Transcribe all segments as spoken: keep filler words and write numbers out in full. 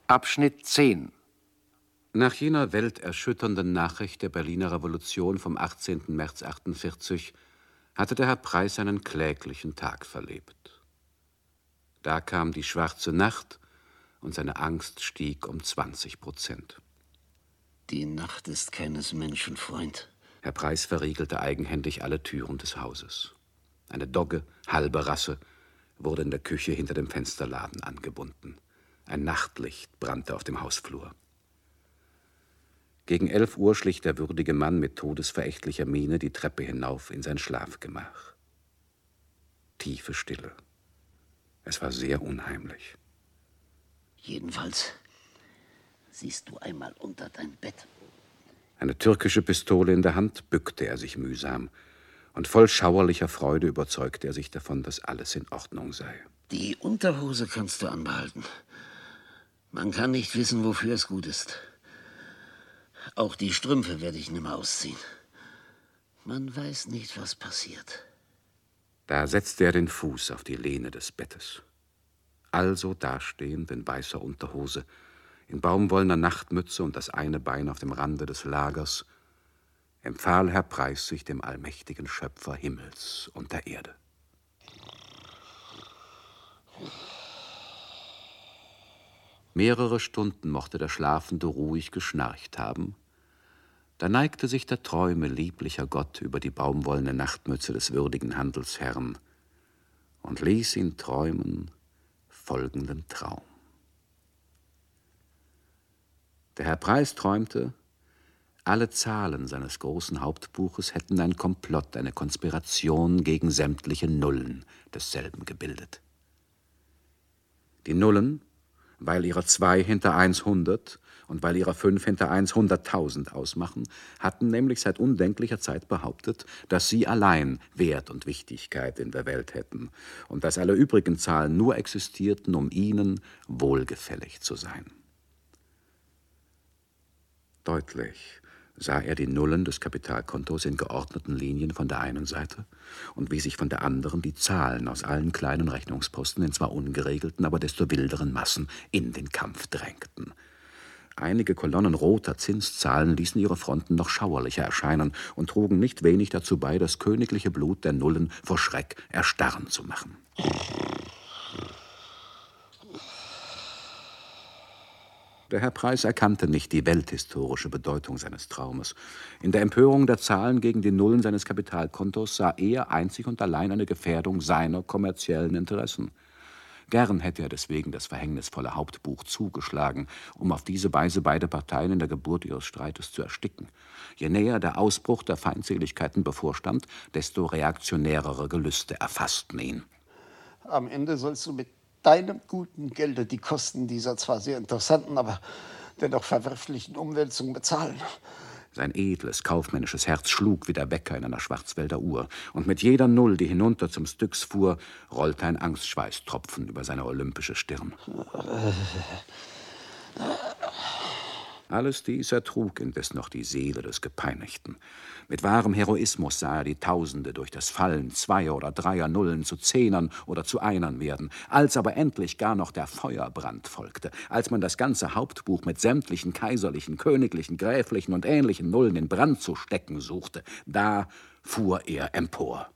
Abschnitt zehn. Nach jener welterschütternden Nachricht der Berliner Revolution vom achtzehnten März achtundvierzig hatte der Herr Preiß einen kläglichen Tag verlebt. Da kam die schwarze Nacht und seine Angst stieg um zwanzig Prozent. Die Nacht ist keines Menschen Freund. Herr Preiß verriegelte eigenhändig alle Türen des Hauses. Eine Dogge, halbe Rasse, wurde in der Küche hinter dem Fensterladen angebunden. Ein Nachtlicht brannte auf dem Hausflur. Gegen elf Uhr schlich der würdige Mann mit todesverächtlicher Miene die Treppe hinauf in sein Schlafgemach. Tiefe Stille. Es war sehr unheimlich. Jedenfalls siehst du einmal unter dein Bett. Eine türkische Pistole in der Hand bückte er sich mühsam, und voll schauerlicher Freude überzeugte er sich davon, dass alles in Ordnung sei. Die Unterhose kannst du anbehalten. Man kann nicht wissen, wofür es gut ist. Auch die Strümpfe werde ich nimmer ausziehen. Man weiß nicht, was passiert. Da setzte er den Fuß auf die Lehne des Bettes. Also dastehend in weißer Unterhose, in baumwollener Nachtmütze und das eine Bein auf dem Rande des Lagers, empfahl Herr Preiß sich dem allmächtigen Schöpfer Himmels und der Erde. Mehrere Stunden mochte der Schlafende ruhig geschnarcht haben. Da neigte sich der Träume lieblicher Gott über die baumwollene Nachtmütze des würdigen Handelsherrn und ließ ihn träumen folgenden Traum. Der Herr Preiß träumte, alle Zahlen seines großen Hauptbuches hätten ein Komplott, eine Konspiration gegen sämtliche Nullen desselben gebildet. Die Nullen, weil ihrer zwei hinter eins hundert und weil ihrer fünf hinter eins hunderttausend ausmachen, hatten nämlich seit undenklicher Zeit behauptet, dass sie allein Wert und Wichtigkeit in der Welt hätten und dass alle übrigen Zahlen nur existierten, um ihnen wohlgefällig zu sein. Deutlich sah er die Nullen des Kapitalkontos in geordneten Linien von der einen Seite und wie sich von der anderen die Zahlen aus allen kleinen Rechnungsposten in zwar ungeregelten, aber desto wilderen Massen in den Kampf drängten. Einige Kolonnen roter Zinszahlen ließen ihre Fronten noch schauerlicher erscheinen und trugen nicht wenig dazu bei, das königliche Blut der Nullen vor Schreck erstarren zu machen. Der Herr Preiß erkannte nicht die welthistorische Bedeutung seines Traumes. In der Empörung der Zahlen gegen die Nullen seines Kapitalkontos sah er einzig und allein eine Gefährdung seiner kommerziellen Interessen. Gern hätte er deswegen das verhängnisvolle Hauptbuch zugeschlagen, um auf diese Weise beide Parteien in der Geburt ihres Streites zu ersticken. Je näher der Ausbruch der Feindseligkeiten bevorstand, desto reaktionärere Gelüste erfassten ihn. Am Ende sollst du mit deinem guten Gelde die Kosten dieser zwar sehr interessanten, aber dennoch verwerflichen Umwälzung bezahlen. Sein edles, kaufmännisches Herz schlug wie der Wecker in einer Schwarzwälder Uhr, und mit jeder Null, die hinunter zum Styx fuhr, rollte ein Angstschweißtropfen über seine olympische Stirn. Alles dies ertrug indes noch die Seele des Gepeinigten. Mit wahrem Heroismus sah er die Tausende durch das Fallen zweier oder dreier Nullen zu Zehnern oder zu Einern werden. Als aber endlich gar noch der Feuerbrand folgte, als man das ganze Hauptbuch mit sämtlichen kaiserlichen, königlichen, gräflichen und ähnlichen Nullen in Brand zu stecken suchte, da fuhr er empor.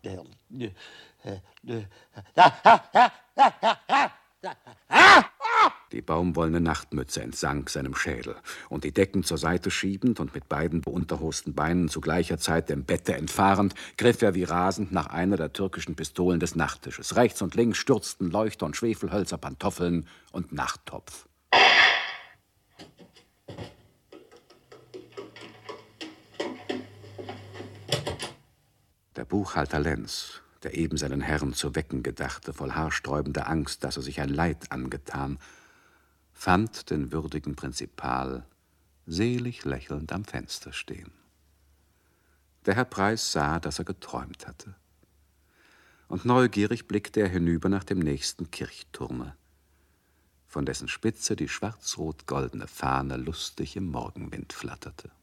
Die baumwollene Nachtmütze entsank seinem Schädel, und die Decken zur Seite schiebend und mit beiden beunterhosten Beinen zu gleicher Zeit dem Bette entfahrend, griff er wie rasend nach einer der türkischen Pistolen des Nachttisches. Rechts und links stürzten Leuchter und Schwefelhölzer, Pantoffeln und Nachttopf. Der Buchhalter Lenz, der eben seinen Herrn zu wecken gedachte, voll haarsträubender Angst, dass er sich ein Leid angetan, fand den würdigen Prinzipal selig lächelnd am Fenster stehen. Der Herr Preiß sah, dass er geträumt hatte, und neugierig blickte er hinüber nach dem nächsten Kirchturme, von dessen Spitze die schwarz-rot-goldene Fahne lustig im Morgenwind flatterte.